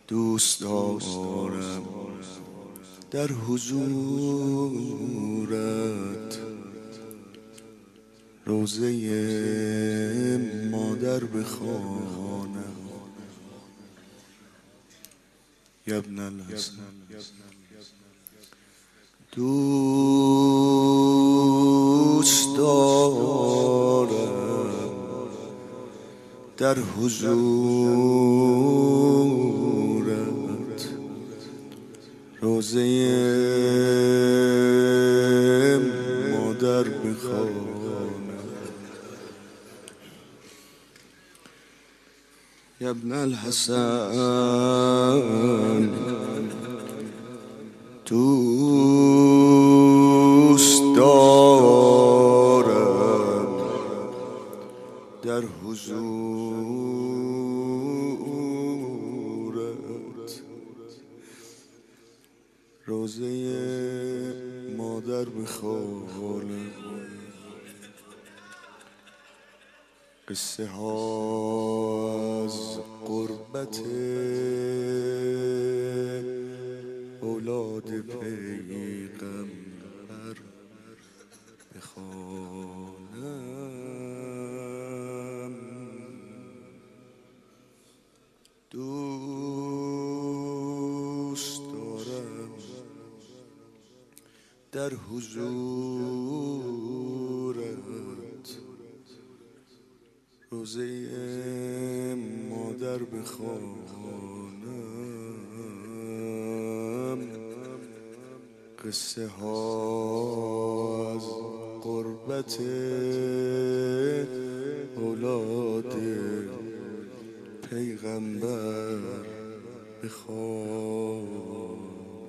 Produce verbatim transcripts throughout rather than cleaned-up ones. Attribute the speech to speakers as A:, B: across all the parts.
A: دوست دارم در حضورت روضه مادر بخوانم ابن الحسن. دوست دارم در حضورت روضه مادر بخوانم ابن الحسن. دوست دارم در حضورت روضه مادر بخوانم قصه ها از قربت اولاد پیغمبر بخوانم. دوست دارم در حضورت روضه مادر بخوانم قصه ها از قربت اولاد پیغمبر بخوانم.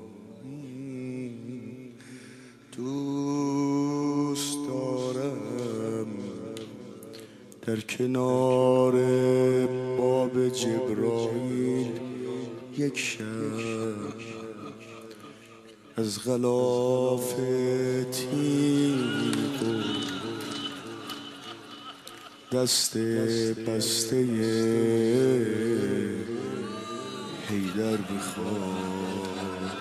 A: دوست دارم در کنار باب جبرائیل یک شب از غلاف تیغ و دست بسته حیدر بخوانم.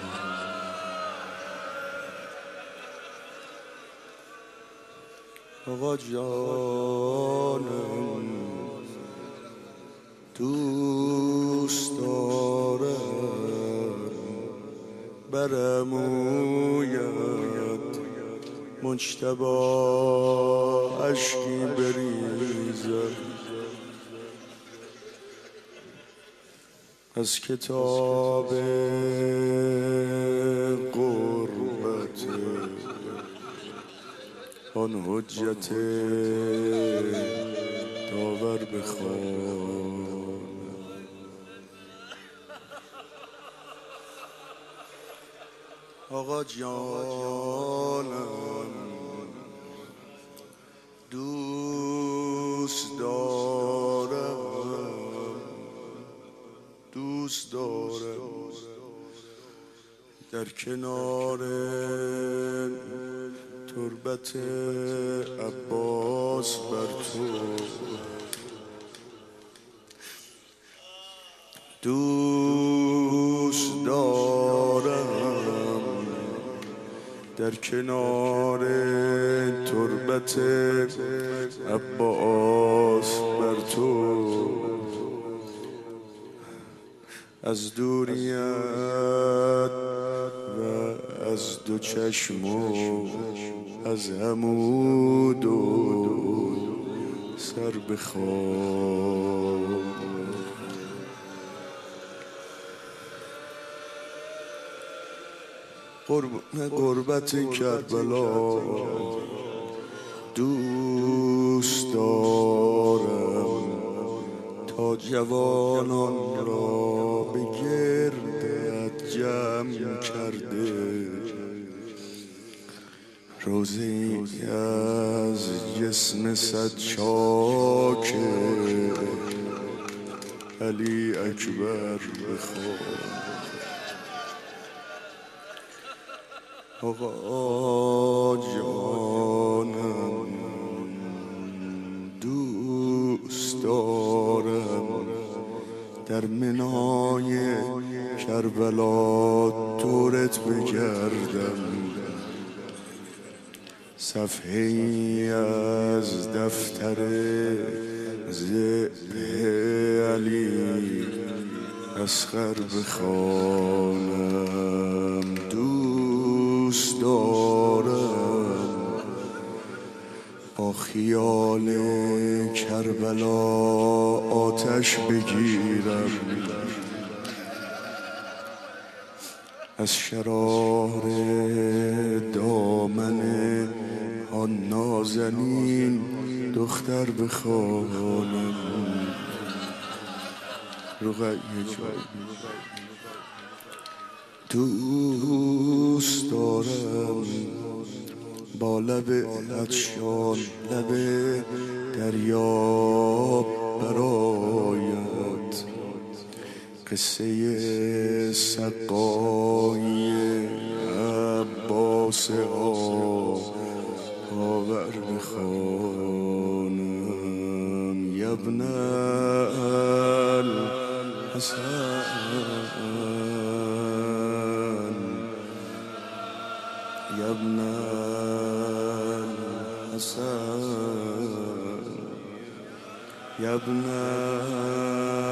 A: آقا جانم دوست دارم برم اوید مجتبی اشکی بریزم از کتاب قربت آن حجت داور بخوانم. آقا جانم دوست دارم دوست دارم در کنار تربت عباس بر تو دوست دارم در کنار تربت عباس بر تو از دوریت و از دو چشم و از عمود و سر بخوان. قربت کربلا دوست دارم تا جوانان را به گردت جمع کرده روزی از جسم صد چاک علی اکبر بخوان. آقا جانم دوست دارم در منای کربلا دورت بگردم، صفحه ای از دفتر ذبح علی اصغر بخوانم. دوست دارم با خیال کربلا آتش بگیرم، از شرار دامن آن نازنین دختر بخوانم. رقیه جان دوست دارم با لب عطشان لب دریا برایت قصه سقای عباس آور بخوانم. یبن الحسن یبن الحسن یبن